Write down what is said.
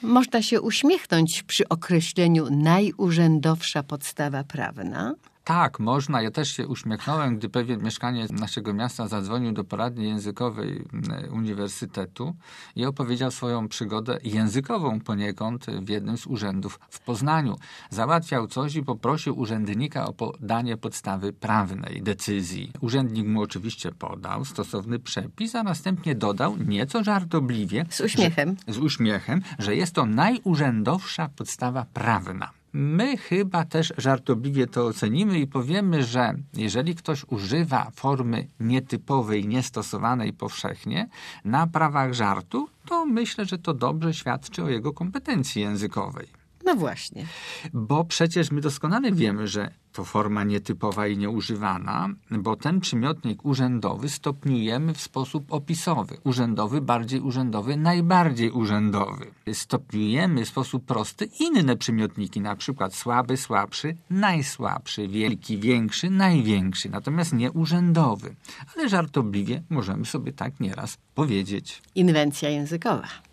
Można się uśmiechnąć przy określeniu najurzędowsza podstawa prawna. Tak, można. Ja też się uśmiechnąłem, gdy pewien mieszkaniec naszego miasta zadzwonił do poradni językowej uniwersytetu i opowiedział swoją przygodę językową poniekąd w jednym z urzędów w Poznaniu. Załatwiał coś i poprosił urzędnika o podanie podstawy prawnej decyzji. Urzędnik mu oczywiście podał stosowny przepis, a następnie dodał nieco żartobliwie, z uśmiechem, że jest to najurzędowsza podstawa prawna. My chyba też żartobliwie to ocenimy i powiemy, że jeżeli ktoś używa formy nietypowej, niestosowanej powszechnie na prawach żartu, to myślę, że to dobrze świadczy o jego kompetencji językowej. No właśnie. Bo przecież my doskonale wiemy, że to forma nietypowa i nieużywana, bo ten przymiotnik urzędowy stopniujemy w sposób opisowy. Urzędowy, bardziej urzędowy, najbardziej urzędowy. Stopniujemy w sposób prosty inne przymiotniki, na przykład słaby, słabszy, najsłabszy, wielki, większy, największy, natomiast nie urzędowy. Ale żartobliwie możemy sobie tak nieraz powiedzieć. Inwencja językowa.